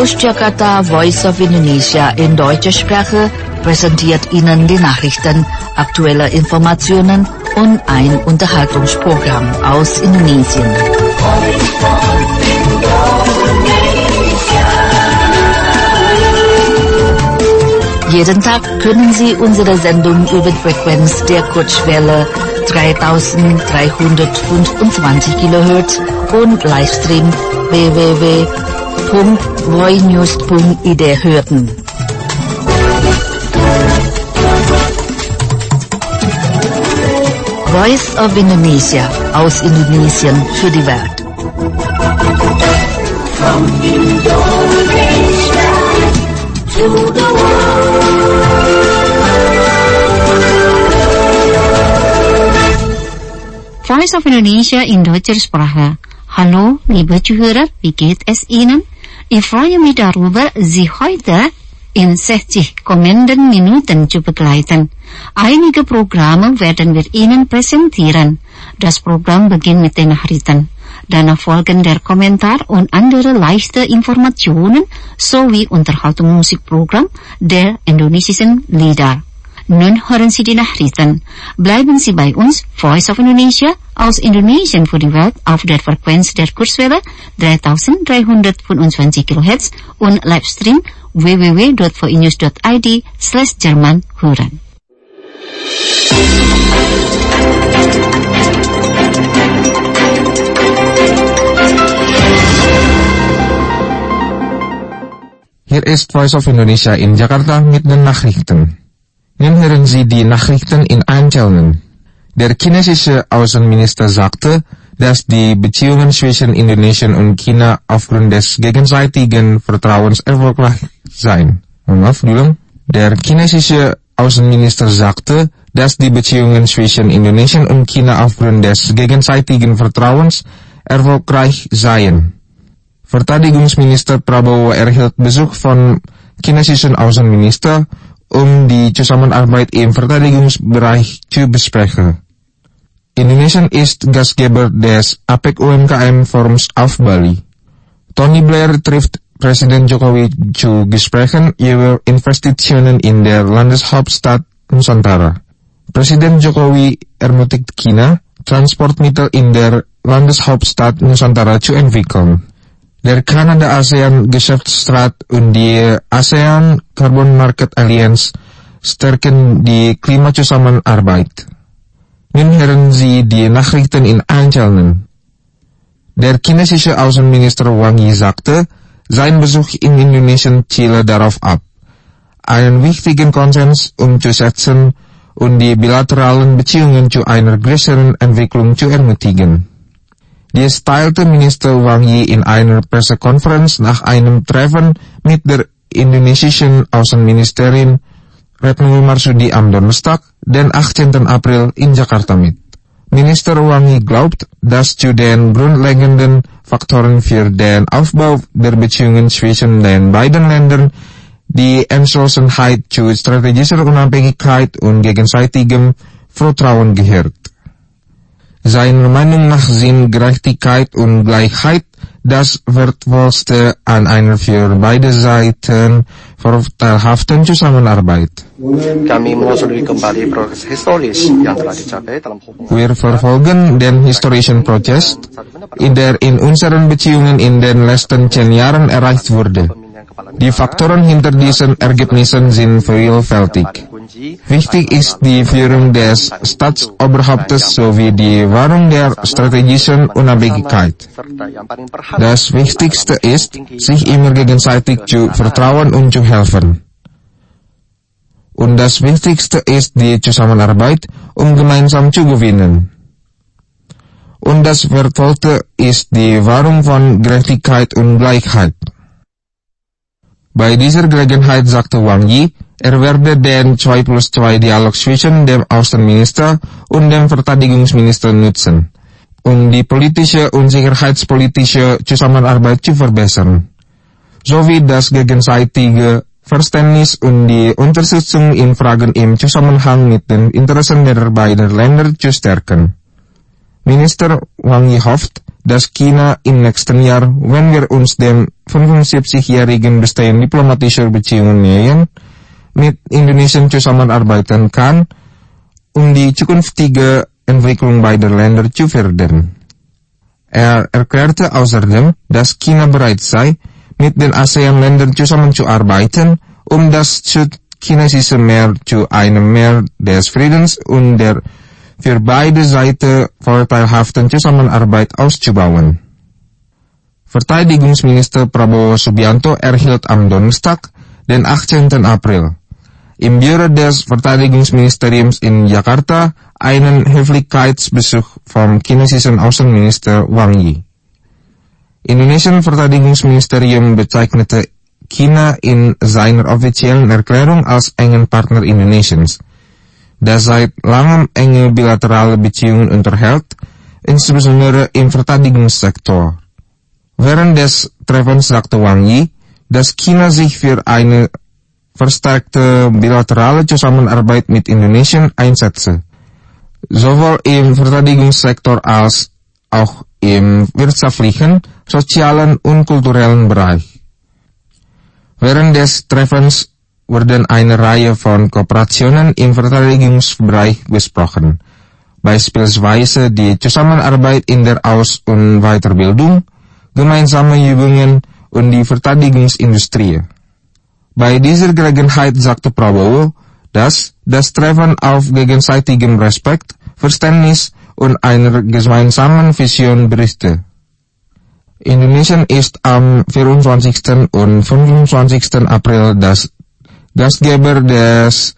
aus Jakarta, Voice of Indonesia in deutscher Sprache präsentiert Ihnen die Nachrichten, aktuelle Informationen und ein Unterhaltungsprogramm aus Indonesien. Jeden Tag können Sie unsere Sendung über die Frequenz der Kurzwelle 3325 kHz und Livestream www.voinews.id hören. Voice of Indonesia aus Indonesien für die Welt. From Indonesia to the Voice of Indonesia in deutscher Sprache. Hallo, liebe Zuhörer, wie geht es Ihnen? Ich freue mich darüber, Sie heute in 60 kommenden Minuten zu begleiten. Einige Programme werden wir Ihnen präsentieren. Das Programm beginnt mit den Nachrichten. Danach folgen der Kommentar und andere leichte Informationen sowie Unterhaltungsmusikprogramm der indonesischen Lieder. Nun hören Sie die Nachrichten. Bleiben Sie bei uns, Voice of Indonesia, aus Indonesien für die Welt auf der Frequenz der Kurzwelle 3325 kHz und Livestream www.voinews.id/Jerman hören. Hier ist Voice of Indonesia in Jakarta mit den Nachrichten. Nun hören Sie die Nachrichten in Einzelnen. Der chinesische Außenminister sagte, dass die Beziehungen zwischen Indonesien und China aufgrund des gegenseitigen Vertrauens erfolgreich seien. Der chinesische Außenminister sagte, dass die Beziehungen zwischen Indonesien und China aufgrund des gegenseitigen Vertrauens erfolgreich seien. Verteidigungsminister Prabowo erhielt Besuch von chinesischen Außenminister, die Zusammenarbeit im Verteidigungsbereich zu besprechen. Indonesien ist Gastgeber des APEC UMKM-Forums auf Bali. Tony Blair trifft Präsident Jokowi zu Gesprächen über Investitionen in der Landeshauptstadt Nusantara. Präsident Jokowi ermutigt China, Transportmittel in der Landeshauptstadt Nusantara zu entwickeln. Der Kanada-ASEAN-Geschäftsrat und die ASEAN Carbon Market Alliance stärken die Klimazusammenarbeit. Nun hören Sie die Nachrichten in Einzelnen. Der chinesische Außenminister Wang Yi sagte, sein Besuch in Indonesien ziele darauf ab, einen wichtigen Konsens umzusetzen und die bilateralen Beziehungen zu einer größeren Entwicklung zu ermutigen. Dies teilte Minister Wang Yi in einer Pressekonferenz nach einem Treffen mit der indonesischen Außenministerin Retno Marsudi am Donnerstag, den 18. April in Jakarta mit. Minister Wang Yi glaubt, dass zu den grundlegenden Faktoren für den Aufbau der Beziehungen zwischen den beiden Ländern die Entschlossenheit zu strategischer Unabhängigkeit und gegenseitigem Vertrauen gehört. Seiner Meinung nach sind Gerechtigkeit und Gleichheit das Wertvollste an einer für beide Seiten vorteilhaften Zusammenarbeit. Wir verfolgen den historischen Prozess, der in unseren Beziehungen in den letzten 10 Jahren erreicht wurde. Die Faktoren hinter diesen Ergebnissen sind vielfältig. Wichtig ist die Führung des Staatsoberhauptes sowie die Wahrung der strategischen Unabhängigkeit. Das Wichtigste ist, sich immer gegenseitig zu vertrauen und zu helfen. Und das Wichtigste ist die Zusammenarbeit, um gemeinsam zu gewinnen. Und das Wertvollste ist die Wahrung von Gerechtigkeit und Gleichheit. Bei dieser Gelegenheit sagte Wang Yi, er werde den 2+2-Dialog zwischen dem Außenminister und dem Verteidigungsminister nutzen, um die politische und sicherheitspolitische Zusammenarbeit zu verbessern, sowie das gegenseitige Verständnis und die Unterstützung in Fragen im Zusammenhang mit den Interessen der beiden Länder zu stärken. Minister Wang Yi hofft, dass China im nächsten Jahr, wenn wir uns dem 75-jährigen bestehenden diplomatischen Beziehungen nähern, mit Indonesien zusammenarbeiten kann, die zukünftige Entwicklung beider Länder zu fördern. Er erklärte außerdem, dass China bereit sei, mit den ASEAN-Ländern zusammenzuarbeiten, das südchinesische Meer zu einem Meer des Friedens und der für beide Seiten vorteilhaften Zusammenarbeit auszubauen. Verteidigungsminister Prabowo Subianto erhielt am Donnerstag, den 18. April, im Büro des Verteidigungsministeriums in Jakarta einen Höflichkeitsbesuch vom chinesischen Außenminister Wang Yi. Indonesian Verteidigungsministerium bezeichnete China in seiner offiziellen Erklärung als engen Partner Indonesiens, das seit langem enge bilaterale Beziehungen unterhält, insbesondere im Verteidigungssektor. Während des Treffens sagte Wang Yi, dass China sich für eine verstärkte bilaterale Zusammenarbeit mit Indonesien einsetze, sowohl im Verteidigungssektor als auch im wirtschaftlichen, sozialen und kulturellen Bereich. Während des Treffens wurden eine Reihe von Kooperationen im Verteidigungsbereich besprochen, beispielsweise die Zusammenarbeit in der Aus- und Weiterbildung, gemeinsame Übungen und die Verteidigungsindustrie. Bei dieser Gelegenheit sagte Prabowo, dass das Treffen auf gegenseitigem Respekt, Verständnis und einer gemeinsamen Vision beruhte. Indonesien ist am 24. und 25. April das Gastgeber des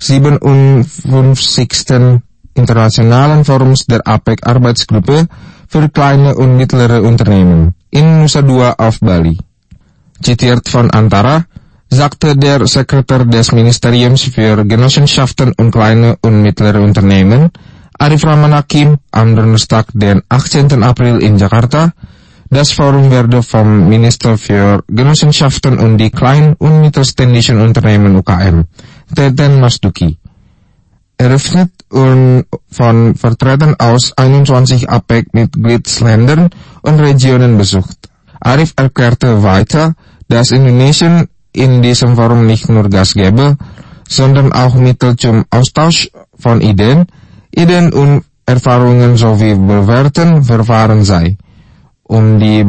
57. Internationalen Forums der APEC-Arbeitsgruppe für kleine und mittlere Unternehmen in Nusa Dua auf Bali. Zitiert von Antara, sagte der Sekretär des Ministeriums für Genossenschaften und kleine und mittlere Unternehmen, Arif Rahman Hakim, am Donnerstag, den 18. April in Jakarta, das Forum werde vom Minister für Genossenschaften und die kleinen und mittelständischen Unternehmen UKM, Teten Masduki, eröffnet und von Vertretern aus 21 APEC-Mitgliedsländern und Regionen besucht. Arif erklärte weiter, dass Indonesien in diesem Forum nicht nur Gastgeber, sondern auch Mittel zum Austausch von Ideen und Erfahrungen sowie bewährten Verfahren sei, die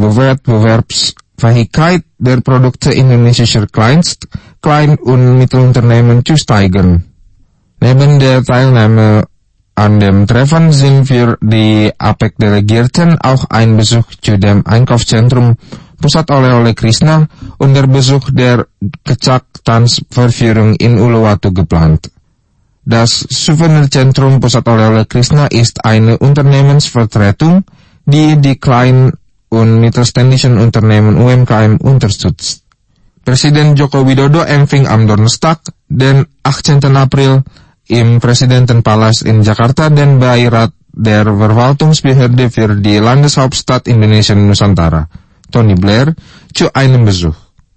Wettbewerbsfähigkeit der Produkte indonesischer Klein- und Mittelunternehmen zu steigern. Neben der Teilnahme an dem Treffen sind für die APEC-Delegierten auch ein Besuch zu dem Einkaufszentrum Pusat Oleh-Oleh Krishna und der Besuch der Kecak-Tanzverführung in Uluwatu geplant. Das Souvenirzentrum Pusat Oleh-Oleh Krishna ist eine Unternehmensvertretung, die kleinen und mittelständischen Unternehmen UMKM unterstützt. Presiden Joko Widodo empfing am Donnerstag, den 18. April, im Präsidentenpalast in Jakarta den Beirat der Verwaltungsbehörde für die Landeshauptstadt Indonesia Nusantara, Tony Blair, zu einem Besuch.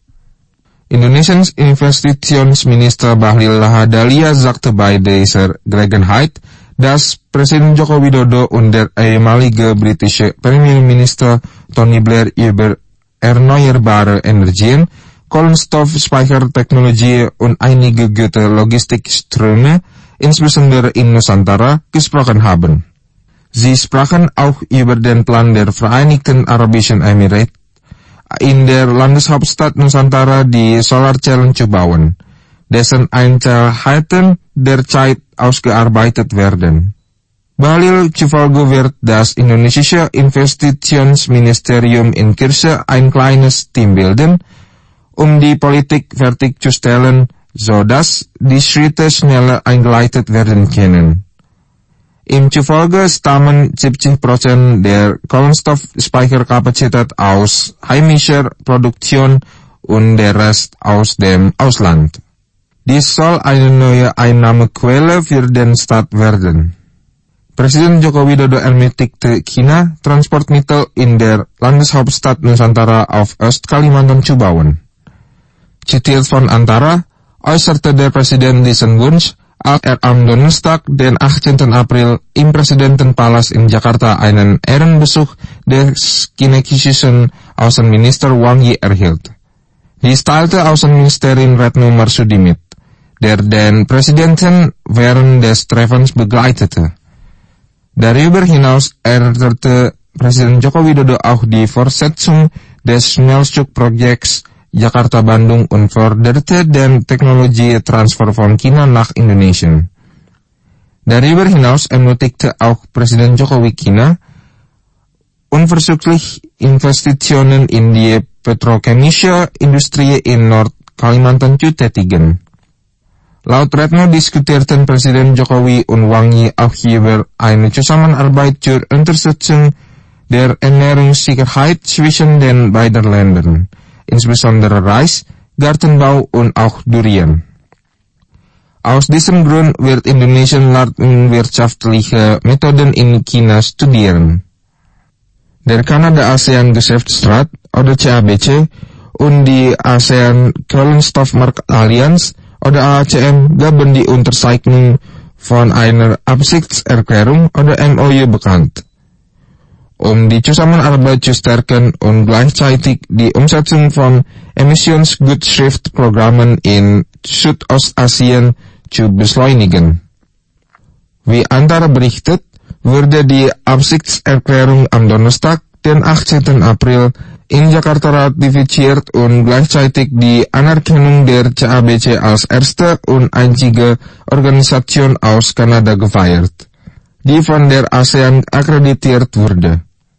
Indonesiens Investitionsminister Bahlil Lahadalia sagte bei dieser Gelegenheit, dass Präsident Joko Widodo und der ehemalige britische Premierminister Tony Blair über erneuerbare Energien, Kohlenstoffspeichertechnologie und einige gute Logistikströme, insbesondere in Nusantara, gesprochen haben. Sie sprachen auch über den Plan der Vereinigten Arabischen Emirate, in der Landeshauptstadt Nusantara die Solarzellen zu bauen, dessen Einzelheiten derzeit ausgearbeitet werden. Bahlil zufolge wird das indonesische Investitionsministerium in Kirche ein kleines Team bilden, die Politik fertigzustellen, sodass die Schritte schneller eingeleitet werden können. Ihm zufolge stammen 70% der Kohlenstoffspeicherkapazität aus heimischer Produktion und der Rest aus dem Ausland. Dies soll eine neue Einnahmequelle für den Staat werden. Presiden Joko Widodo ermutigte China, Transportmittel in der Landeshauptstadt Nusantara auf Ostkalimantan zu bauen. Zitiert von Antara, äußerte der Präsident diesen Wunsch, am Donnerstag, den 18. April, im Präsidentenpalast in Jakarta einen Ehrenbesuch des chinesischen Außenminister Wang Yi erhielt. Dies teilte Außenministerin Retno Marsudi mit, der den Präsidenten während des Treffens begleitete. Darüber hinaus erörterte Präsident Joko Widodo auch die Fortsetzung des Schnellzugprojekts Jakarta-Bandung und förderte den Technologietransfer von China nach Indonesien. Darüber hinaus ermutigte auch Präsident Jokowi China, unverzüglich Investitionen in die petrochemische Industrie in Nord-Kalimantan zu tätigen. Laut Retno diskutierten Präsident Jokowi und Wang Yi auch über eine Zusammenarbeit zur Unterstützung der Ernährungssicherheit zwischen den beiden Ländern, insbesondere Reis, Gartenbau und auch Durian. Aus diesem Grund wird Indonesia landwirtschaftliche Methoden in China studieren. Der Kanada-ASEAN-Geschäftsrat oder CABC und die ASEAN Kohlenstoffmarkt-Allianz oder AACM gaben die Unterzeichnung von einer Absichtserklärung oder MOU bekannt, um die Zusammenarbeit zu stärken und gleichzeitig die Umsetzung von Emissionsgutschriftprogrammen in Südostasien zu beschleunigen. Wie Antara berichtet, wurde die Absichtserklärung am Donnerstag, den 18. April, in Jakarta ratifiziert und gleichzeitig die Anerkennung der CABC als erste und einzige Organisation aus Kanada gefeiert, die von der ASEAN akkreditiert wurde.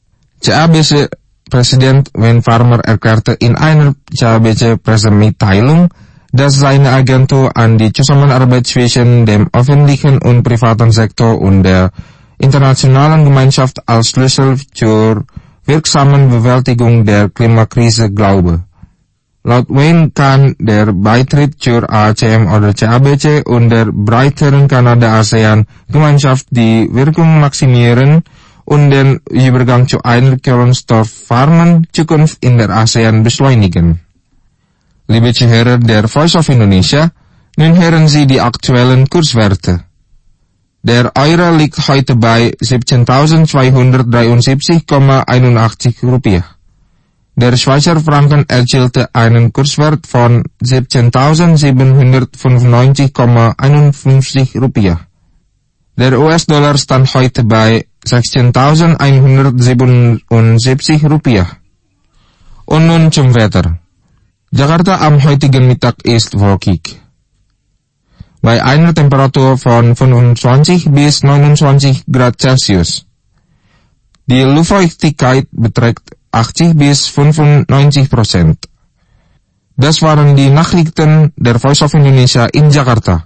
CABC-Präsident Wayne Farmer erklärte in einer CABC-Pressemitteilung, dass seine Agentur an die Zusammenarbeit zwischen dem öffentlichen und privaten Sektor und der internationalen Gemeinschaft als Schlüssel zur wirksamen Bewältigung der Klimakrise glaube. Laut Wayne kann der Beitritt zur AACM oder CABC und der breiteren Kanada-ASEAN-Gemeinschaft die Wirkung maximieren und den Übergang zu einer kohlenstoffarmen Zukunft in der ASEAN beschleunigen. Liebe Zuhörer der Voice of Indonesia, nun hören Sie die aktuellen Kurswerte. Der Euro liegt heute bei 17.273,81 Rupiah. Der Schweizer Franken erzielte einen Kurswert von 17.795,51 Rupiah. Der US-Dollar stand heute bei 16.177 Rupiah. Und nun zum Wetter. Jakarta am heutigen Mittag ist wolkig. Bei einer Temperatur von 25 bis 29 Grad Celsius. Die Luftfeuchtigkeit beträgt 80 bis 95%. Das waren die Nachrichten der Voice of Indonesia in Jakarta.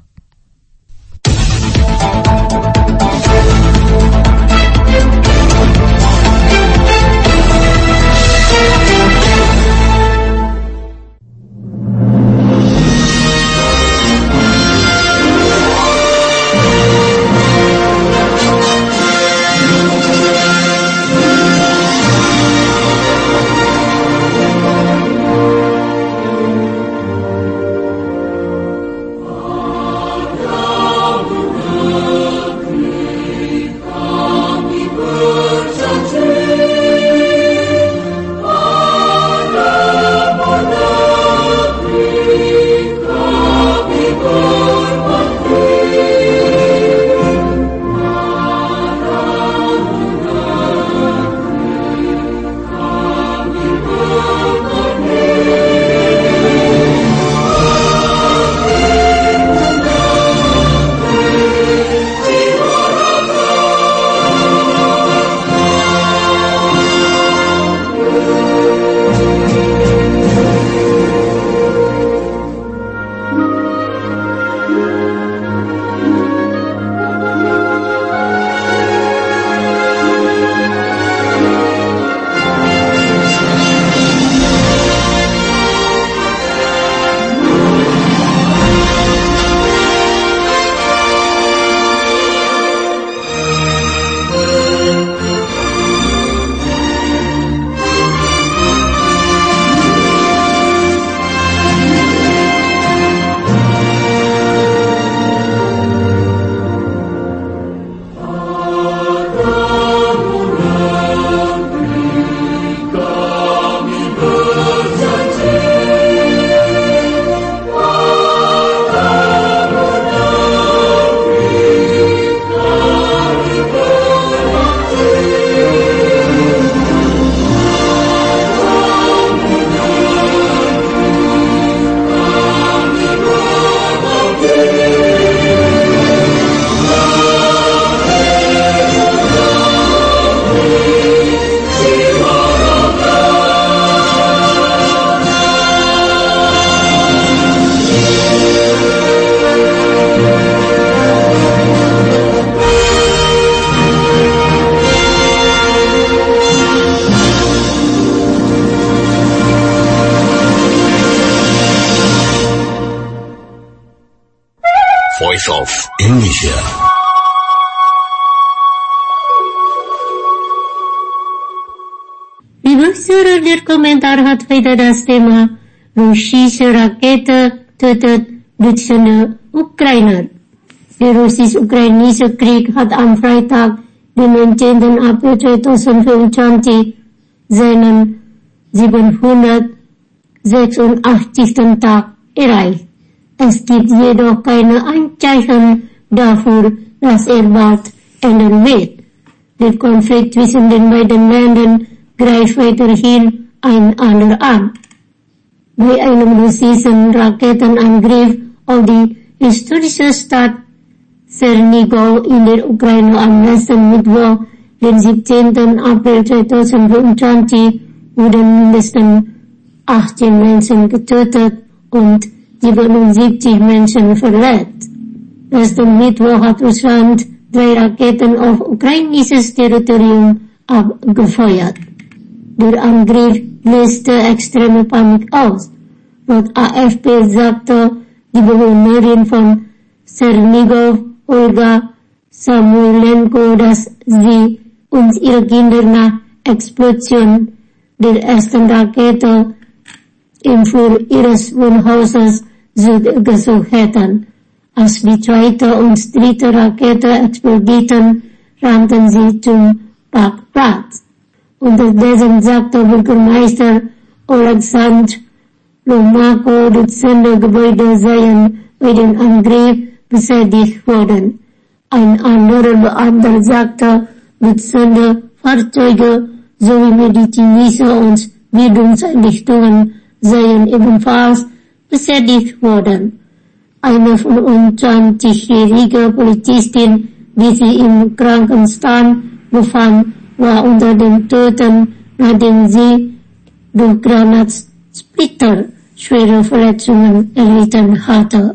Indonesia. Bewoordvoerder der Kommentaar hat heute das Thema russische Rakete tötet Dutzende Ukrainer. Der russisch-ukrainische Krieg hat am Freitag, den 19. April 2025, seinen 786. Tag erreicht. Es gibt jedoch keine Anzeichen dafür, dass er bald enden wird. Der Konflikt zwischen den beiden Ländern greift weiterhin einander an. Bei einem russischen Raketenangriff auf die historische Stadt Tschernigow in der Ukraine am letzten Mittwoch, den 17. April 2025, wurden mindestens 18 Menschen getötet und 77 Menschen verletzt. Letzten Mittwoch hat Russland 3 Raketen auf ukrainisches Territorium abgefeuert. Der Angriff löste extreme Panik aus. Laut AFP sagte die Bewohnerin von Tschernigow, Olga Samoilenko, dass sie und ihre Kinder nach Explosion der ersten Rakete im Flur ihres Wohnhauses gesucht hätten. Als die zweite und dritte Rakete explodierten, rannten sie zum Parkplatz. Unterdessen sagte Bürgermeister Alexander Lomako, Dutzende Gebäude seien bei dem Angriff beschädigt worden. Ein anderer Beamter sagte, Dutzende Fahrzeuge sowie medizinische und Bildungseinrichtungen seien ebenfalls beschädigt worden. Eine 25-jährige Polizistin, die sich im Krankenstand befand, war unter den Toten, nachdem sie durch Granatsplitter schwere Verletzungen erlitten hatte.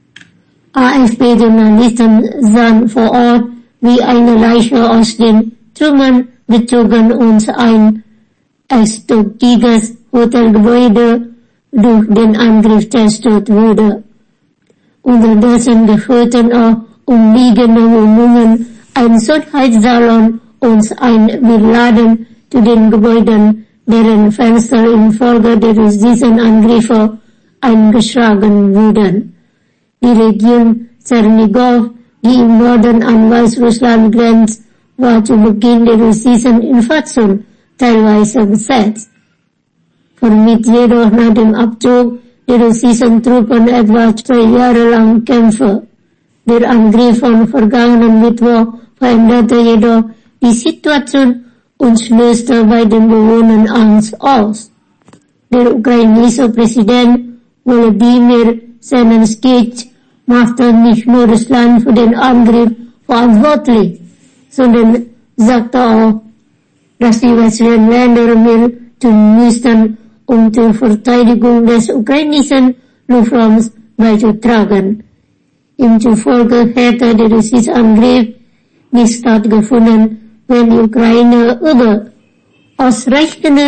AFP-Journalisten sahen vor Ort, wie eine Leiche aus den Trümmern gezogen und ein erstöckiges Hotelgebäude durch den Angriff zerstört wurde. Unterdessen gehörten auch umliegende Wohnungen, ein Schönheitssalon und ein Bierladen zu den Gebäuden, deren Fenster infolge der russischen Angriffe eingeschlagen wurden. Die Region Tschernigow, die im Norden an Weißrussland grenzt, war zu Beginn der russischen Invasion teilweise besetzt. Vermied jedoch nach dem Abzug der russischen Truppen etwa 2 Jahre lang Kämpfe. Der Angriff von vergangenen Mittwoch veränderte jedoch die Situation und löste bei den Bewohnern Angst aus. Der ukrainische Präsident Volodymyr Zelensky machte nicht nur Russland für den Angriff verantwortlich, sondern sagte auch, dass die westlichen Länder mehr tun müssten, um zur Verteidigung des ukrainischen Luftraums beizutragen. Ihm zufolge hätte der russische Angriff nicht stattgefunden, wenn die Ukraine über ausreichende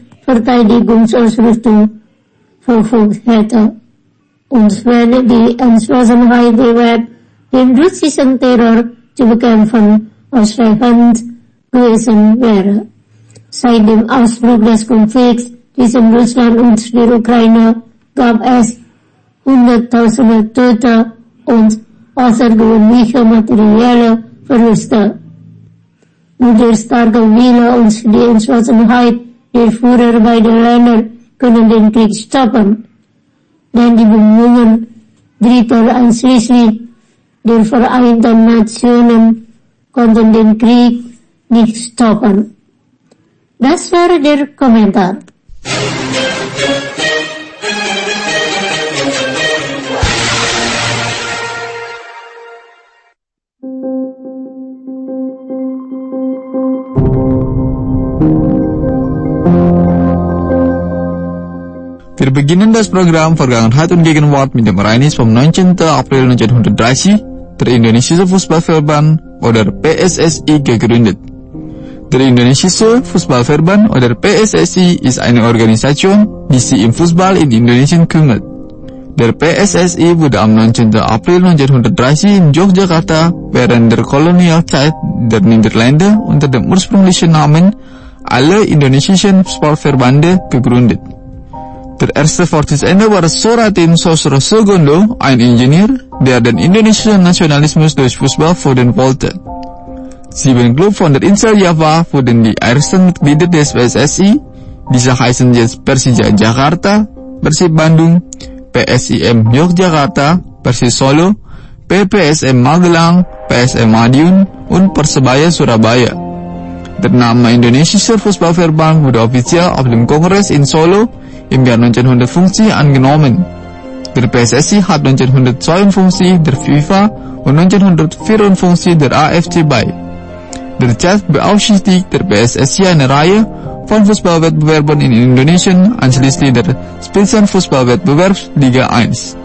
Luftverteidigungsausrüstung verfügt hätte und wenn die Entschlossenheit der Welt, den russischen Terror zu bekämpfen, ausreichend gewesen wäre. Seit dem Ausbruch des Konflikts zwischen Russland und der Ukraine gab es Hunderttausende Tote und außergewöhnliche materielle Verluste. Nur der starke Wille und die Entschlossenheit der Führer beider Länder können den Krieg stoppen, denn die Bemühungen Dritter einschließlich der Vereinten Nationen konnten den Krieg nicht stoppen. Das war der Kommentar. Wir beginnen das Programm Vergangenheit und Gegenwart mit dem Ereignis vom 19. April 1930, der Indonesische Fußballverband oder PSSI gegründet. Der Indonesische Fußballverband oder PSSI ist eine Organisation, die sich im Fußball in Indonesien kümmert. Der PSSI wurde am 19. April 1930 in Yogyakarta während der Kolonialzeit der Niederlande unter dem ursprünglichen Namen Alle Indonesischen Sportverbände gegründet. Der erste Vorsitzende war Soeratin Sosrosogondo, ein Ingenieur, der den indonesischen Nationalismus durch Fußball fördern wollte. 7 Klubs von der Insel Java wurden die ersten Mitglieder des PSSI. Diese heißen jetzt Persija Jakarta, Persib Bandung, PSIM Yogyakarta, Persis Solo, PPSM Magelang, PSM Madiun und Persebaya Surabaya. Der Name Indonesischer Fußballverband wurde offiziell auf dem Kongress in Solo im Jahr 1950 angenommen. Der PSSI hat 1952 der FIFA und 1954 der AFC bei. Derzeit beaufsichtigt der PSSI eine Reihe von Fußballwettbewerben in Indonesien, einschließlich der Spitzenfußballwettbewerbs Liga 1.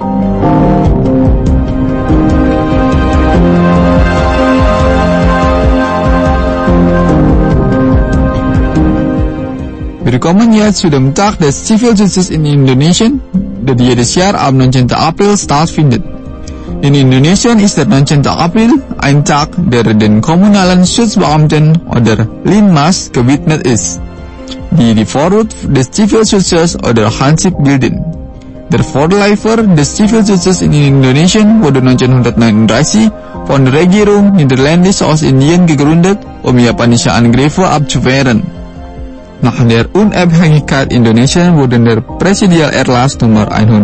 Wir kommen jetzt zu dem Tag des Zivilschutzes in Indonesien, der jedes Jahr am 19. April stattfindet. In Indonesien ist der 19. April ein Tag, der den kommunalen Schutzbeamten oder Linmas gewidmet ist, die die Vorhut des Zivilschutzes oder Hansip bilden. Der Vorläufer des Zivilschutzes in Indonesien wurde 1939 von der Regierung Niederländisch Ostindien gegründet, um japanische Angriffe abzuwehren. Nach der Unabhängigkeit Indonesien wurde der Präsidialerlass Nummer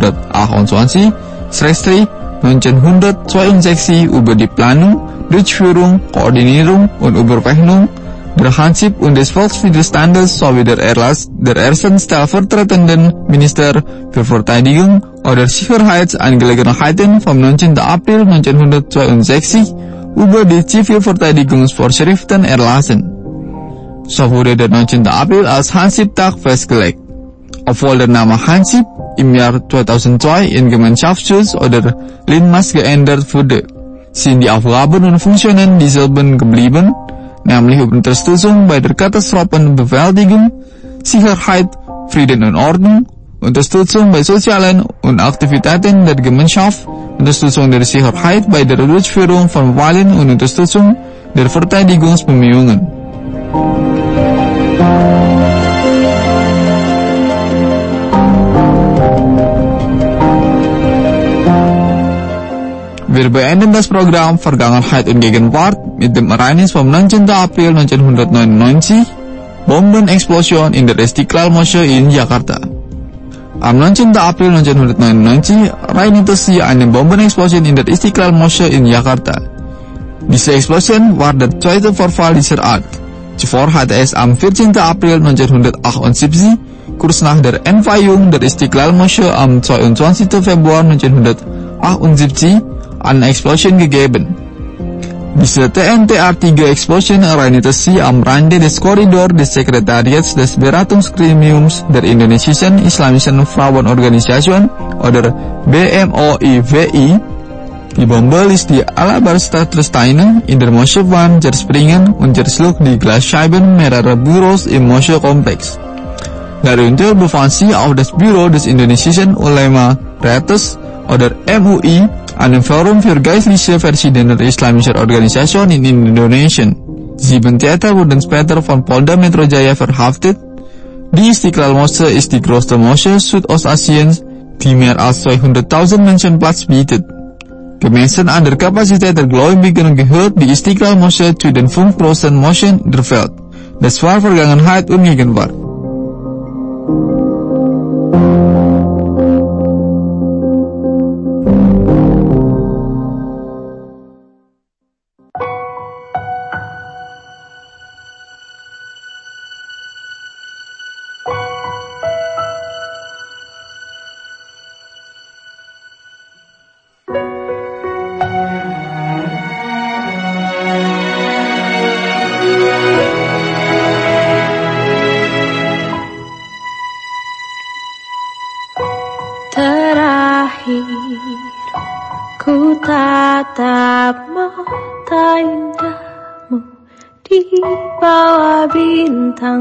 168/1962 über die Planung, Durchführung, Koordinierung und Überwachung der Hansip und des Volkswiderstandes sowie der Erlass der ersten stellvertretenden Minister für Verteidigung oder Sicherheitsangelegenheiten vom 19. April 1962 über die Zivilverteidigungsvorschriften erlassen. So wurde der 19. April als Hansip-Tag festgelegt. Obwohl der Name Hansip im Jahr 2002 in Gemeinschaftsschutz oder Linmas geändert wurde, sind die Aufgaben und Funktionen dieselben geblieben, nämlich Unterstützung bei der Katastrophenbewältigung, Sicherheit, Frieden und Ordnung, Unterstützung bei sozialen und Aktivitäten der Gemeinschaft, Unterstützung der Sicherheit bei der Durchführung von Wahlen und Unterstützung der Verteidigungsbemühungen. Wir beenden das Programm Vergangenheit und Gegenwart mit dem Ereignis vom 19. April 1999, Bombenexplosion in der Istiqlal-Moschee in Jakarta. Am 19. April 1999 ereignete sich eine Bombenexplosion in der Istiqlal-Moschee in Jakarta. Diese Explosion war der zweite Vorfall dieser Art. Zuvor hatte es am 14. April 1978, kurz nach der Entweihung der Istiqlal-Moschee am 22. Februar 1978, eine Explosion gegeben. Diese TNT-artige Explosion ereignete sich am Rande des Korridors des Sekretariats des Beratungsgremiums der Indonesischen Islamischen Frauenorganisation oder BMOIWI. Die Bombe ließ die Alabaster-Steine in der Moscheewand zerspringen und zerschlug die Glasscheiben mehrerer Büros im Moscheekomplex. Darunter befand sich auch das Büro des Indonesischen Ulema-Rates oder MUI, einem Forum für geistliche verschiedener islamischer Organisationen in Indonesien. 7 Täter wurden später von Polda Metro Jaya verhaftet. Die Istiqlal-Moschee ist die größte Moschee Südostasiens, die mehr als 200.000 Menschen Platz bietet. Gemessen an der Kapazität der Gläubigen gehört die Istiqlal-Moschee zu den 5 großen Moscheen der Welt. Das war Vergangenheit und Gegenwart. Ku tatap mata indahmu di bawah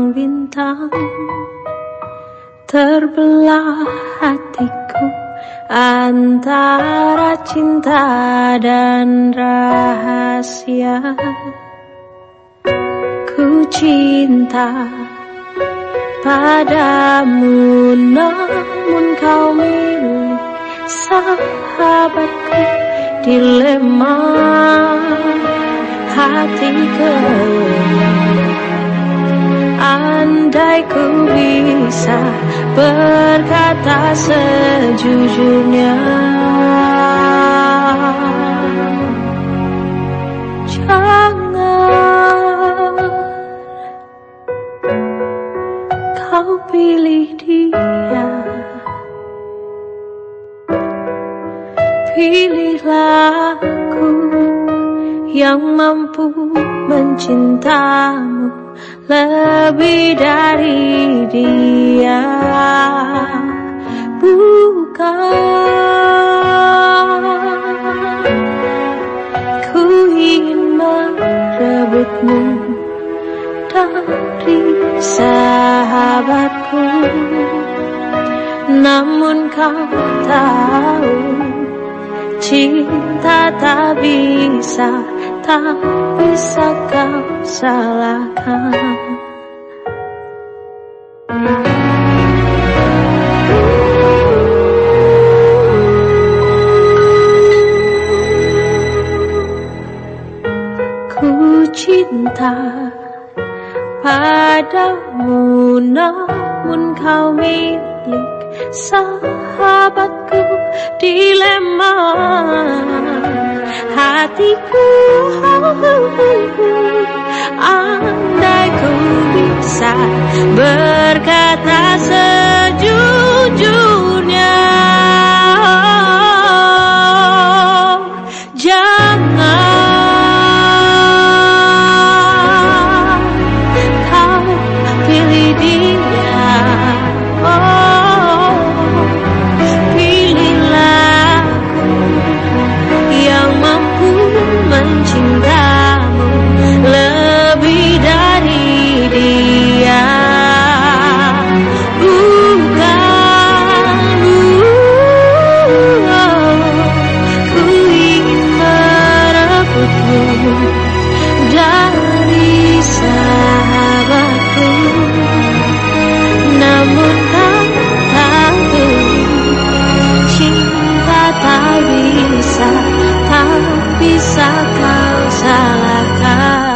bintang-bintang. Terbelah hatiku antara cinta dan rahasia. Ku cinta padamu, namun kau milik sahabatku. Dilema hatiku, andai ku bisa berkata sejujurnya, jangan kau pilih dia, pilihlah aku yang mampu mencintamu lebih dari dia. Bukan ku ingin merebutmu dari sahabatku, namun kau tahu cinta tak bisa kau salahkan. Ku cinta padamu, namun kau milik sahabatku. Dilema hatiku, andai ku bisa berkata sejujurnya, jangan kau pilih dia. Mencintamu lebih dari dia. Bukan ku ingin merebutmu dari sahabatku, namun kau tahu cinta tak bisa kau salahkan.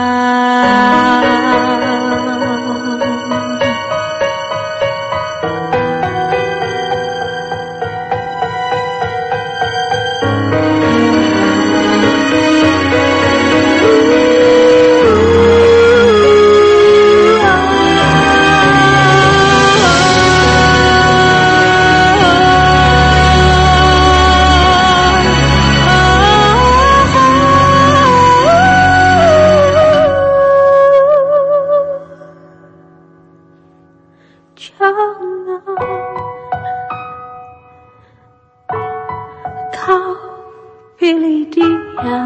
Kau pilih dia,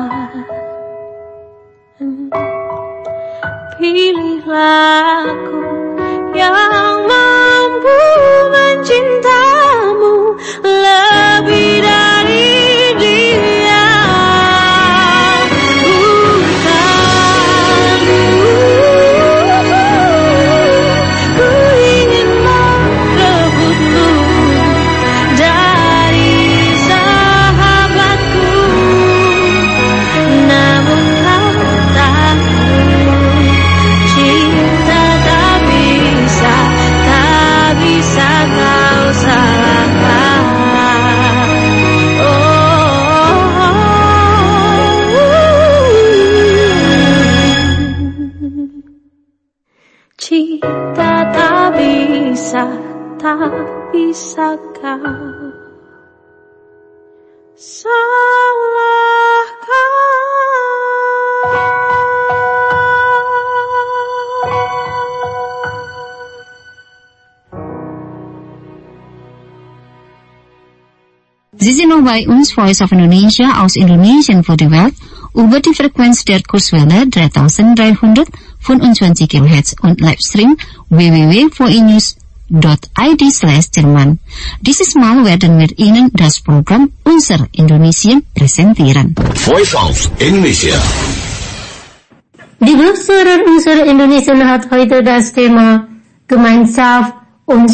pilihlah aku yang mampu mencintamu lebih dari dia. Bukan ku ingin merebutmu dari sahabatku, namun kau tahu cinta tak bisa kau salahkan. Cinta tak bisa kau salahkan. Sie sind noch bei uns, Voice of Indonesia aus Indonesien für die Welt, über die Frequenz der Kurswelle 3325 kHz und Livestream www.voinews.com. www.ncrv.id/Jerman. This is Malware dan mit Ihnen das Programm Unser Indonesien präsentieren. Voice of Indonesia. Die Berufsführer unserer Indonesien hat heute das Thema Gemeinschaft und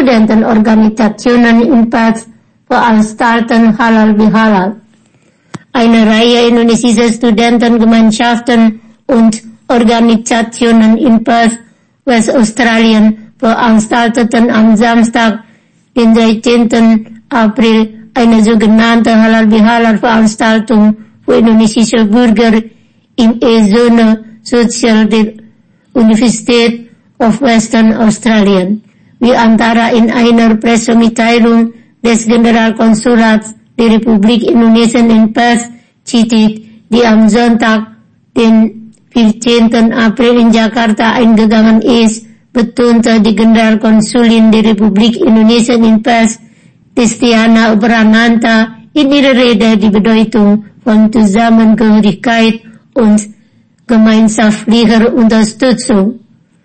Studentenorganisationen in Perth veranstalten Halal Bihalal. Eine Reihe indonesischer Studentengemeinschaften und Organisationen in Perth, Westaustralien, veranstalteten am Samstag, den 13. April, eine sogenannte Halal Bihalal Veranstaltung für indonesische Bürger im E-Zone Sozial der Universität of Western Australien, wie antara in einer Pressemitteilung des Generalkonsulats der Republik Indonesien in Perth zitiert, die am Sonntag, den 14. April in Jakarta eingegangen ist, betonte die Generalkonsulin der Republik Indonesien in Perth, Destiana Prananta, in ihrer Rede die Bedeutung von Zusammengehörigkeit und gemeinschaftlicher Unterstützung.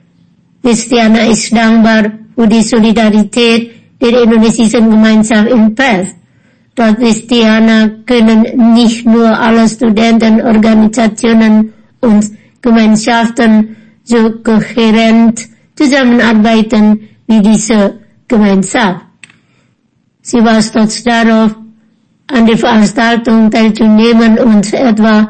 Destiana ist dankbar für die Solidarität der indonesischen Gemeinschaft in Perth. Laut Destiana können nicht nur alle Studentenorganisationen und Gemeinschaften so kohärent zusammenarbeiten wie diese Gemeinschaft. Sie war stolz darauf, an der Veranstaltung teilzunehmen und etwa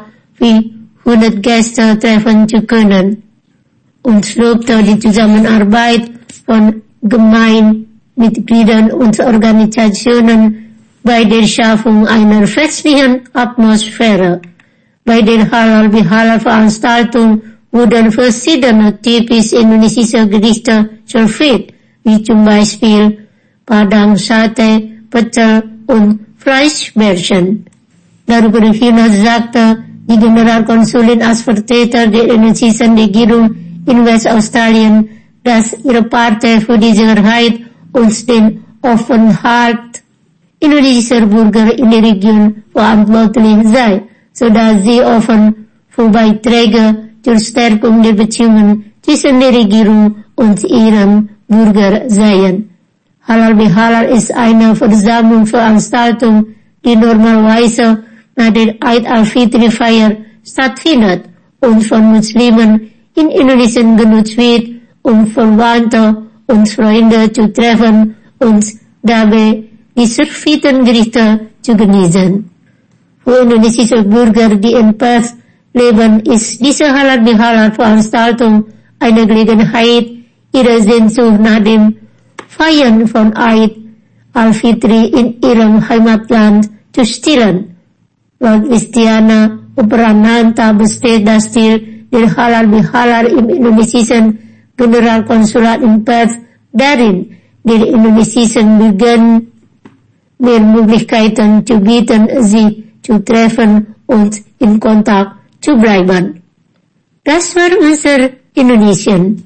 100 Gäste treffen zu können, und lobte die Zusammenarbeit von Gemeinmitgliedern und Organisationen bei der Schaffung einer festlichen Atmosphäre. Bei der Halal Bihalal Veranstaltung wurden verschiedene typisch indonesische Gerichte serviert, wie zum Beispiel Padang Sate, Pecel und Fleischbällchen. Darüber hinaus sagte die Generalkonsulin als Vertreter der indonesischen Regierung in Westaustralien, dass ihre Partei für die Sicherheit und den Aufenthalt indonesischer Bürger in der Region verantwortlich sei, sodass sie offen für Beiträge zur Stärkung der Beziehungen zwischen der Regierung und ihren Bürgern seien. Halal Bihalal ist eine Versammlungsveranstaltung, die normalerweise nach der Eid al-Fitri-Feier stattfindet und von Muslimen in Indonesien genutzt wird, um Verwandte und Freunde zu treffen und dabei die servierten Gerichte zu genießen. Für indonesische Bürger, die in Perth leben, ist diese Halal Bihalal Veranstaltung eine Gelegenheit, ihre Sehnsucht nach dem Feiern von Eid al-Fitri in ihrem Heimatland zu stillen. Laut Destiana Prananta besteht das Ziel der Halal Bihalal im indonesischen Generalkonsulat in Perth darin, den indonesischen Bürgern mehr Möglichkeiten zu bieten, sie zu treffen und in Kontakt zu bleiben. Das war unser Indonesien.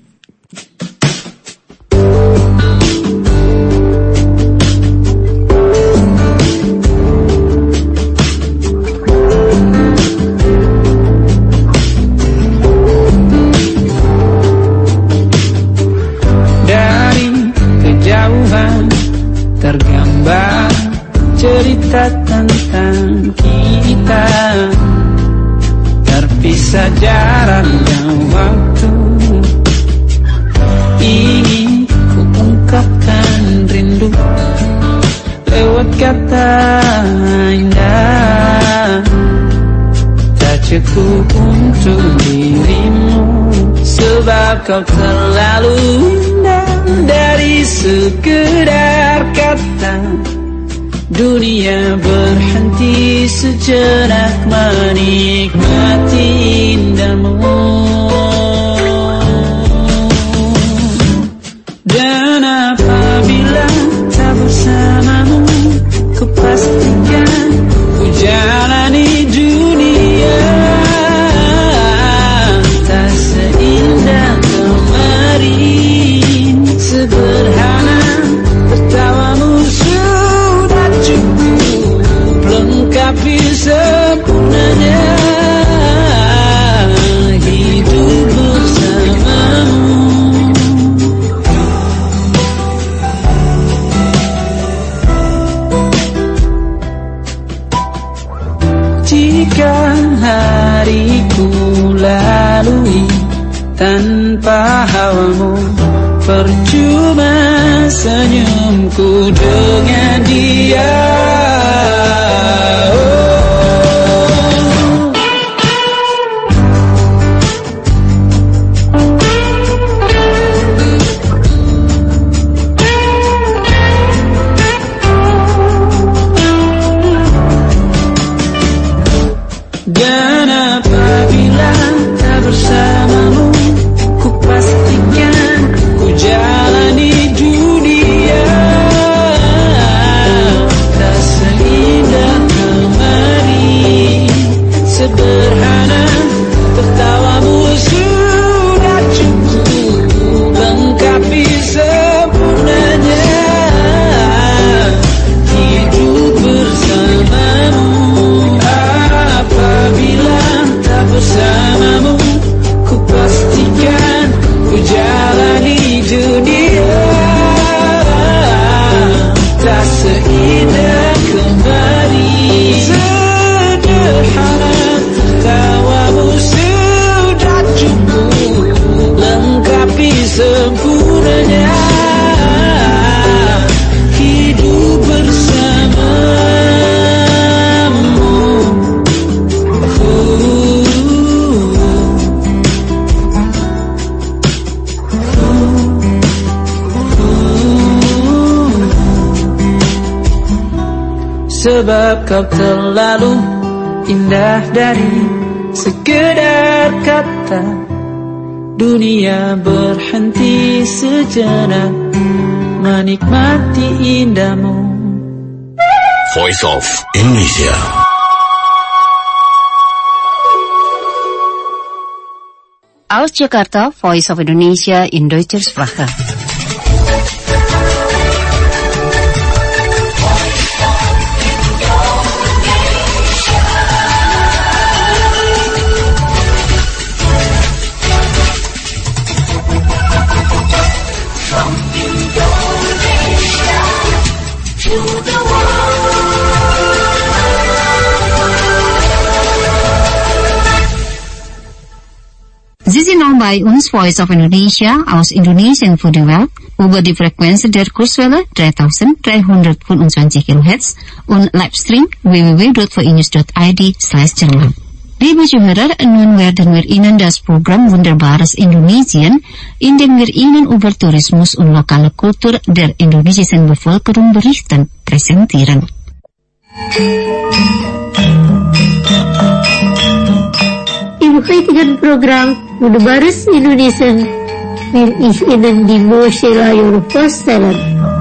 Tergambar cerita tentang kita, terpisah jarak dan waktu. Ingin ku ungkapkan rindu lewat kata indah, tak cukup untuk dirimu, sebab kau terlalu indah. Dari sekedar kata, dunia berhenti sejenak menikmati indahmu. Dan apabila tak bersamamu, ku pastikan ku jalani dunia tak seindah kemarin. Sederhana tertawamu sudah cukup lengkapi sempurnanya tanpa hawamu. Percuma senyumku dengan dia. Dan apabila tak bersamamu, ku pastikan ku jalani dunia tak seindah kemarin. Sederhana tertawamu sudah cukup lengkapi sempurnanya hidup bersamamu. Apabila tak bersamamu, ku pastikan ku jalani dunia tak seindah kemarin. Sederhana tertawamu sudah cukup lengkapi sempurnanya hidup bersamamu. Sebab kau terlalu indah dari sekedar kata. Dunia berhenti sejenak menikmati indahmu. Voice of Indonesia. Aus Jakarta, Voice of Indonesia in Deutscher Sprache. Sie sind noch bei uns, Voice of Indonesia, aus Indonesien für die Welt, über die Frequenz der Kurzwelle 3325 kHz und Livestream www.voinews.id/Jerman. Liebe Zuhörer, nun werden wir Ihnen das Programm Wunderbares Indonesien, in dem wir Ihnen über Tourismus und lokale Kultur der indonesischen Bevölkerung berichten, präsentieren. Im heutigen Programm Wunderbares Indonesien will ich Ihnen die Moschelayur vorstellen.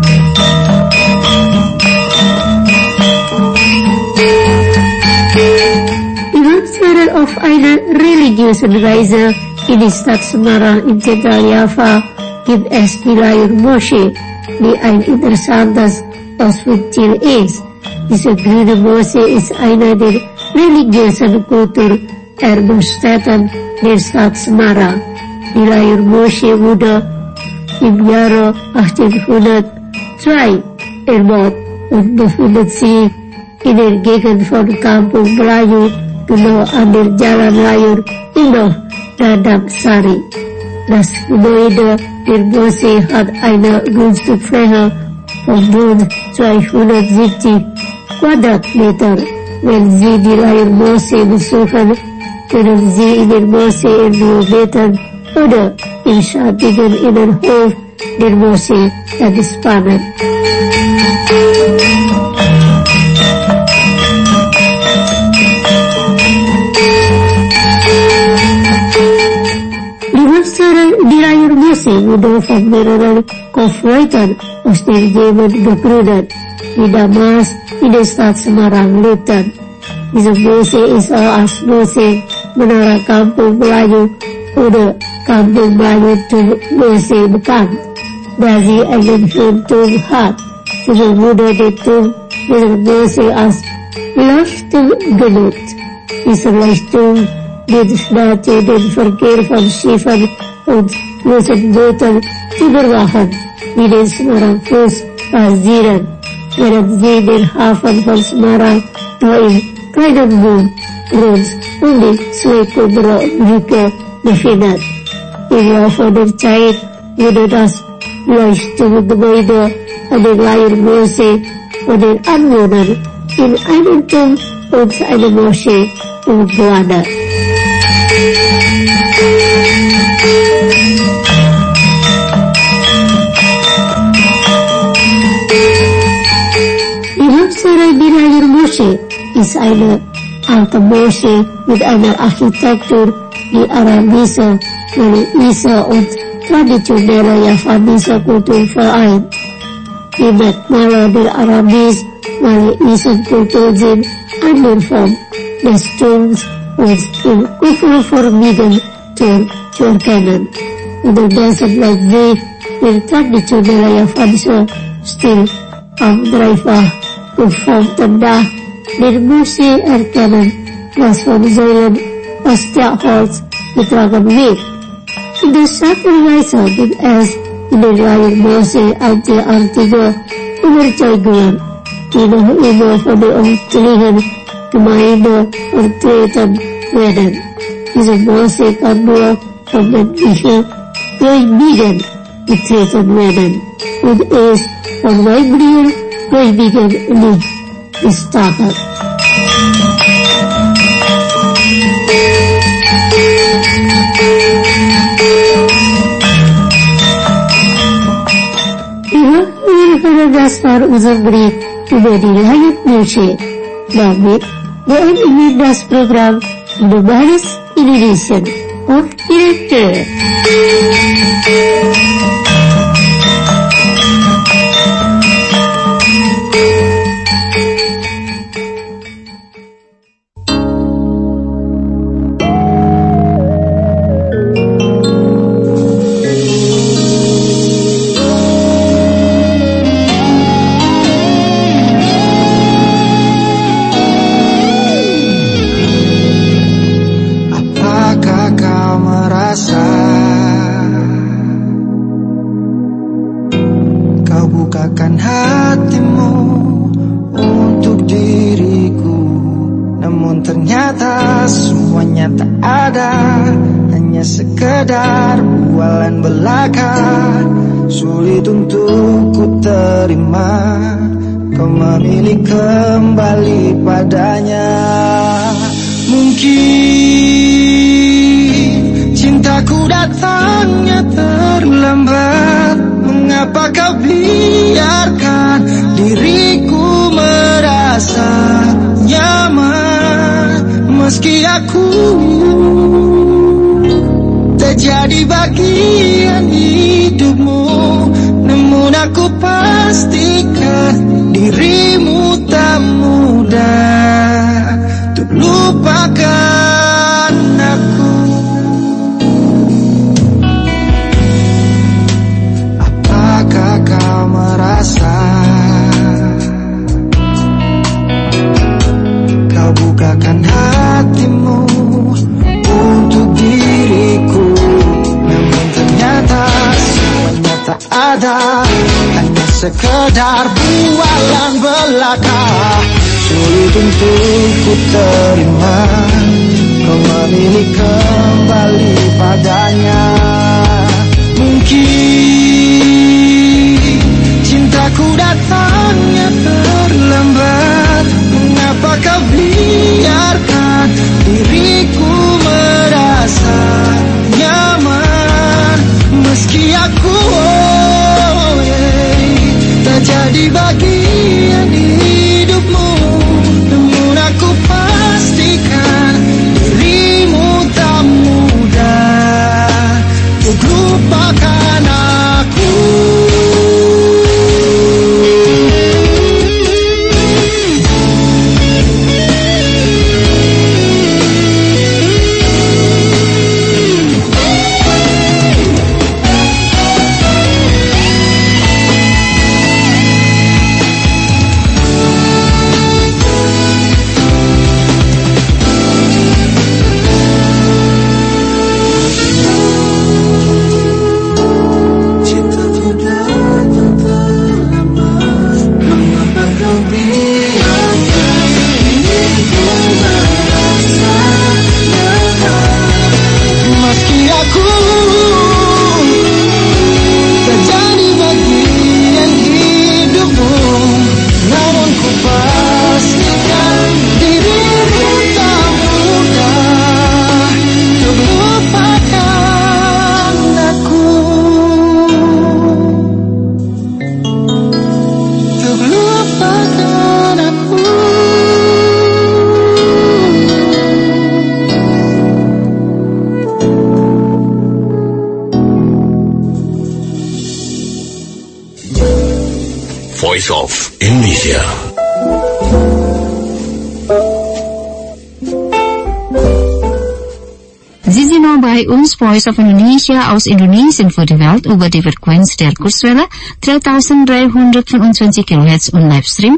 Die Wurzeln auf einer religiösen Reise in die Stadt Semarang in Zentraljava gibt es die Layur Moschee, die ein interessantes Ausflugsziel ist. Diese grüne Moschee ist einer der religiösen Kulturerbestätten der Stadt Semarang. Die Layur Moschee wurde im Jahre 1802 erbaut und befindet sich in der Gegend von Kampung Melayu, genau an der Jalan Layur Indah Dadap Sari. Das Gebäude der Moschee hat eine Grundstückfläche von rund 270 Quadratmeter. Wenn Sie die Layur Moschee besuchen, können Sie in der Moschee in Ruhe beten oder im schattigen Innenhof der Moschee entspannen. Die Layur Moschee wurde von mehreren Kaufleuten aus der Jemen gegründet, die damals in der Stadt Semarang lebten. Diese Moschee ist auch als Moschee Menara Kampung Melayu oder Kampung Melayu Moschee bekannt, da sie einen hohen Turm hat. So wurde der Turm dieser Moschee als Leuchtturm genutzt. Dieser Leuchtturm dient dazu, den Verkehr von Schiffen und großen Booten zu überwachen, die den Semarang-Fluss passieren, während sie den Hafen von Semarang nur im kleinen Boot rund um die Sueko-Brücke befindet. ihya voor de tijd hoe de das leuchtende gebäude an den Leiermoose von den Anwohnern in Eigentum und eine Moschee umgewandelt. Die Hauptsache die Leiermoschee ist eine alte Moschee mit einer Architektur, die arabische, melanesische und traditionelle javanische Kultur vereint. Die Merkmale der arabisch-melanesischen Kultur sind eine Form des Turms und in Kugelformigen zu erkennen. Unterdessen bleibt wie der traditionelle javanische Stil am dreifach geformten Dach der Moschee erkennen, das von Säulen aus Holz getragen wird. In der Schaffenweise gibt es in der Leiermoschee einzigartige Überzeugungen, die noch immer von der örtlichen Gemeinde vertreten werden. Diese Moschee kann nur von den Bischöfen Gläubigen betreten werden und ist von weiblichen Gläubigen nicht gestattet. Das war unser Bericht über die Leiermoschee. Damit beenden wir das Programm Baris Indonesia. Auf Wiedersehen. Jadi bagian hidupmu, namun aku pastikan dirimu tak mudah untuk lupakan aku. Apakah kau merasa kau bukakan hatimu untuk diriku? Tak ada, hanya sekedar bualan belaka. Sulit untuk ku terima kau memilih kembali padanya. Mungkin cintaku datangnya terlambat. Mengapa kau biarkan diriku merasa nyaman meski aku tak jadi bagian hidupmu, namun aku pastikan dirimu tak mudah untuk lupakan aku. Meski aku Voice of Indonesia. Sie sind noch bei uns, Voice of Indonesia aus Indonesien für die Welt über die Frequenz der Kurzwelle 3325 kHz und Livestream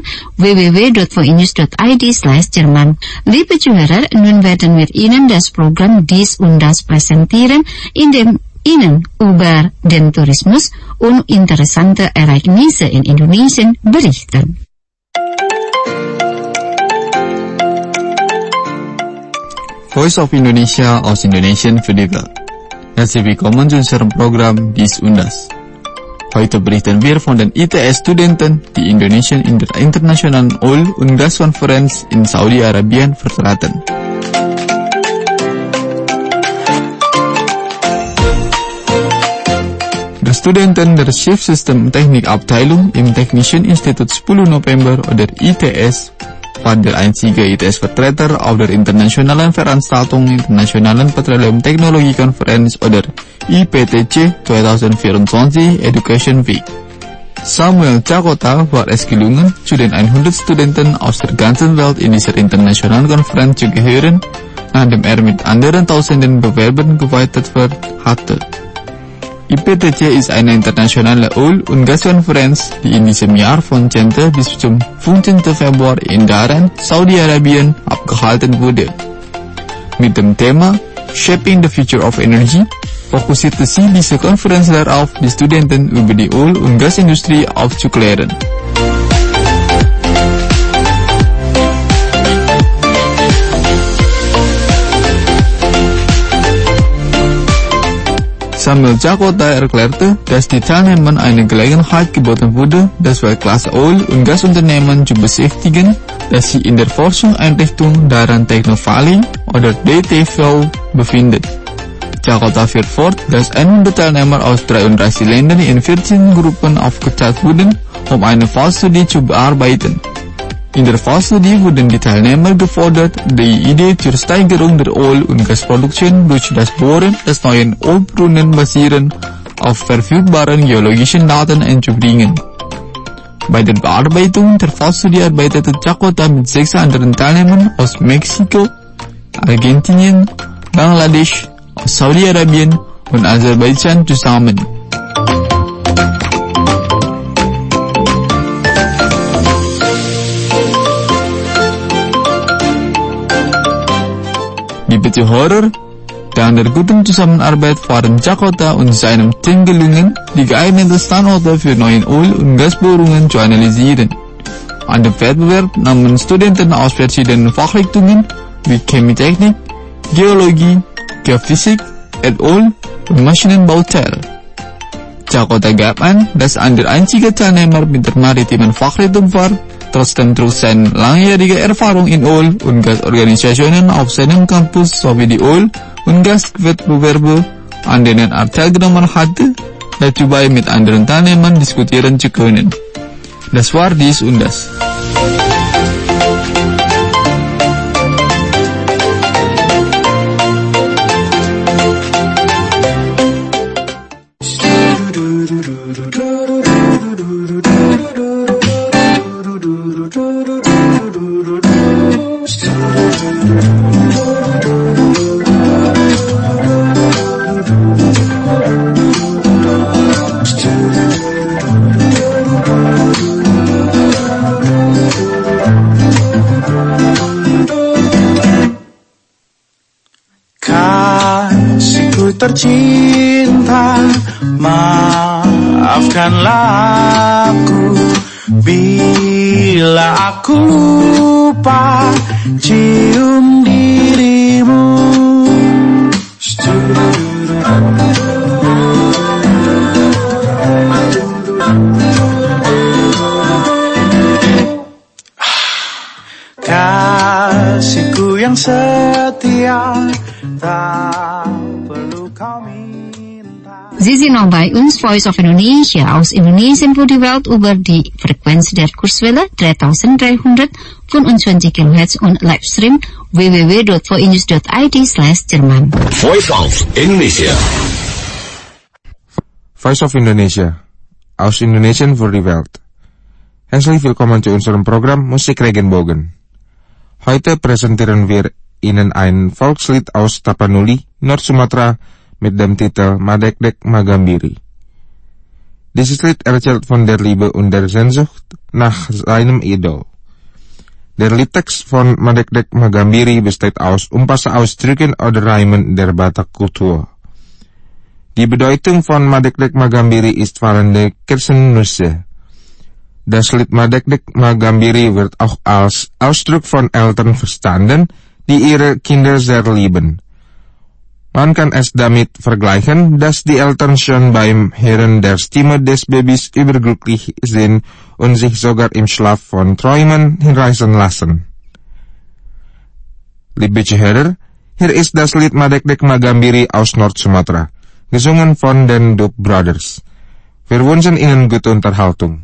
www.voinews.id/Jerman. Liebe Zuhörer, nun werden wir Ihnen das Programm Dies und Das präsentieren, in dem Ihnen über den Tourismus und interessante Ereignisse in Indonesien berichten. Voice of Indonesia aus Indonesien für die Welt. Herzlich willkommen zu unserem Programm Dies und Das. Heute berichten wir von den ITS-Studenten, die Indonesien in der internationalen Öl- und Gaskonferenz in Saudi-Arabien vertreten. Die Studenten der Schiffssystemtechnikabteilung im Technischen Institut 10 November oder ITS war der einzige ITS-Vertreter auf der internationalen Veranstaltung Internationalen Petroleum-Technologie-Konferenz oder IPTC 2024 Education Week. Samuel Chakota war es gelungen, zu den 100 Studenten aus der ganzen Welt in dieser internationalen Konferenz zu gehören, nachdem er mit anderen tausenden Bewerbern geweitet hatte. IPTC ist eine internationale Öl- und Gaskonferenz, die in diesem Jahr von 10. bis zum 15. Februar in Dhahran, Saudi-Arabien abgehalten wurde. Mit dem Thema Shaping the Future of Energy fokussierte sie diese Konferenz darauf, die Studenten über die Öl- und Gasindustrie aufzuklären. Samuel Chakota erklärte, dass die Teilnehmern eine Gelegenheit geboten wurde, das Weltklasse Öl- und Gasunternehmen zu besichtigen, das sich in der Forschungseinrichtung Dhahran Techno Valley oder DTV befindet. Chakota führt fort, dass 100 Teilnehmer aus 33 Ländern in 14 Gruppen aufgeteilt wurden, um eine Fallstudie zu bearbeiten. In der Fallstudie wurden die Teilnehmer gefordert, die Idee zur Steigerung der Öl- und Gasproduktion durch das Bohren des neuen Ölbrunnen basierend auf verfügbaren geologischen Daten einzubringen. Bei der Bearbeitung der Fallstudie arbeitete Chakota mit 6 anderen Teilnehmern aus Mexiko, Argentinien, Bangladesch, Saudi-Arabien und Aserbaidschan zusammen. Liebe Zuhörer, dank der guten Zusammenarbeit waren Chakota und seinem Team gelungen, die geeigneten Standorte für neue Öl- und Gasbohrungen zu analysieren. An dem Wettbewerb nahmen Studenten aus verschiedenen Fachrichtungen wie Chemietechnik, Geologie, Geophysik, Erdöl und Maschinenbau teil. Chakota gab an, dass er der einzige Teilnehmer mit der maritimen Fachrichtung war, trotzdem trotz seiner langjährigen Erfahrung in Öl- und Gasorganisationen auf seinem Campus sowie die Öl- und Gaswettbewerbe, an denen er teilgenommen hatte, dazu bei mit anderen Teilnehmern diskutieren zu können. Das war Dies und Das. Tercinta, maafkanlah aku bila aku lupa cium dirimu. Kasihku yang setia, tak perlu kau minta. Sie sind noch bei uns, Voice of Indonesia aus Indonesien für die Welt über die Frequenz der Kurzwelle 3325 kHz und Livestream www.voinews.id/Jerman. Voice of Indonesia. Voice of Indonesia aus Indonesien für die Welt. Herzlich willkommen zu unserem Programm Musik Regenbogen. Heute präsentieren wir Ihnen ein Volkslied aus Tapanuli, Nord-Sumatra mit dem Titel Madekdek Magambiri. Dieses Lied erzählt von der Liebe und der Sehnsucht nach seinem Idol. Der Liedtext von Madekdek Magambiri besteht aus umfassenden Ausdrücken oder Reimen der Batak-Kultur. Die Bedeutung von Madekdek Magambiri ist fallende Kersennüsse. Das Lied Madekdek Magambiri wird auch als Ausdruck von Eltern verstanden, die ihre Kinder sehr lieben. Man kann es damit vergleichen, dass die Eltern schon beim Hören der Stimme des Babys überglücklich sind und sich sogar im Schlaf von Träumen hinreißen lassen. Liebe Zuhörer, hier ist das Lied Madekdek Magambiri aus Nord-Sumatra, gesungen von den Dub Brothers. Wir wünschen Ihnen gute Unterhaltung.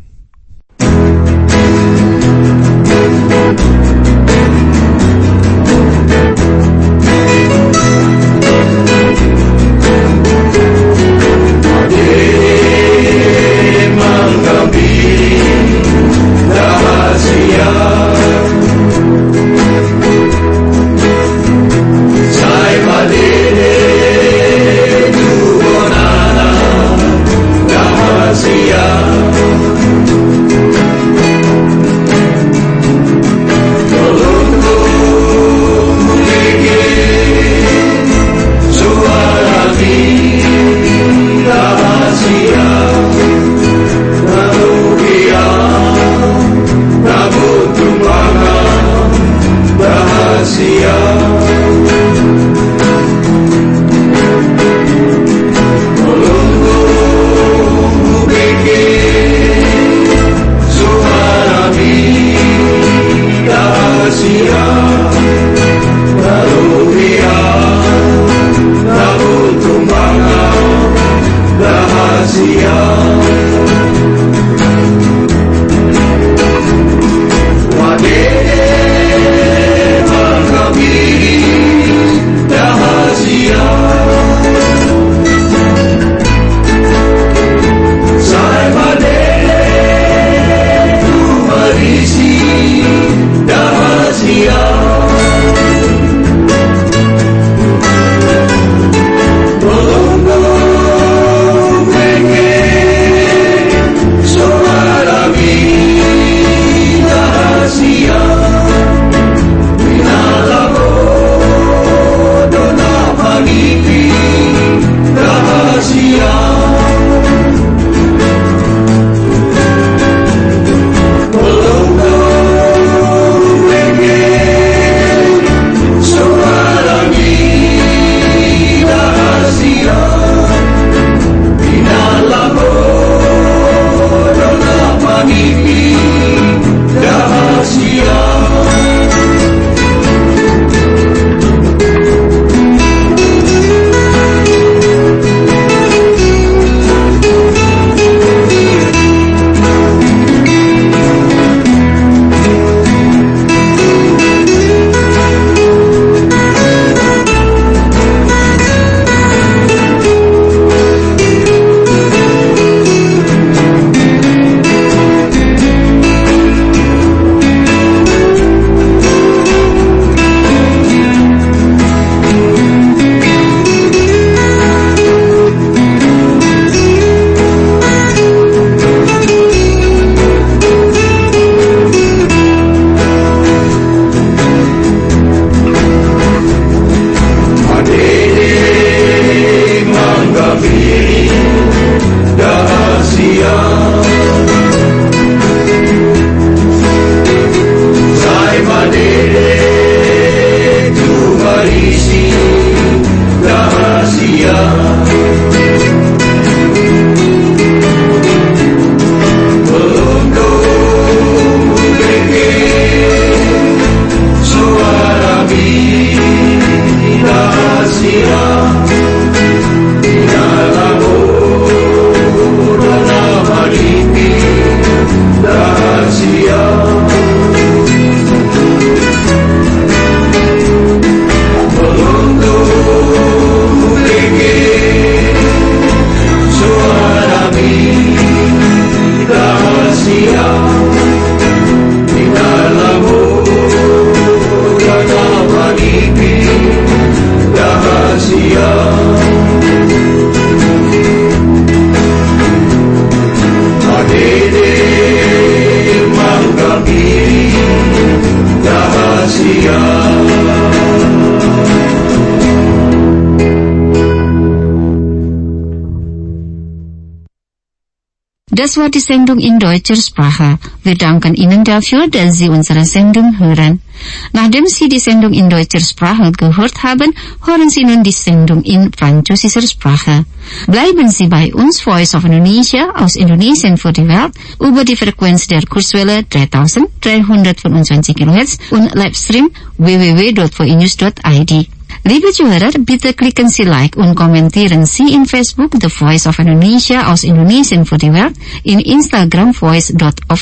Das war die Sendung in deutscher Sprache. Wir danken Ihnen dafür, dass Sie unsere Sendung hören. Nachdem Sie die Sendung in deutscher Sprache gehört haben, hören Sie nun die Sendung in französischer Sprache. Bleiben Sie bei uns, Voice of Indonesia aus Indonesien für die Welt, über die Frequenz der Kurzwelle 3325 kHz und Livestream www.voinews.id. Liebe Zuhörer, bitte klicken Sie Like und kommentieren Sie in Facebook The Voice of Indonesia aus Indonesien für die Welt, in Instagram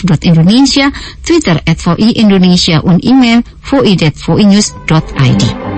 voice.of.indonesia, Twitter @VI Indonesia und E-Mail voi@voinews.id.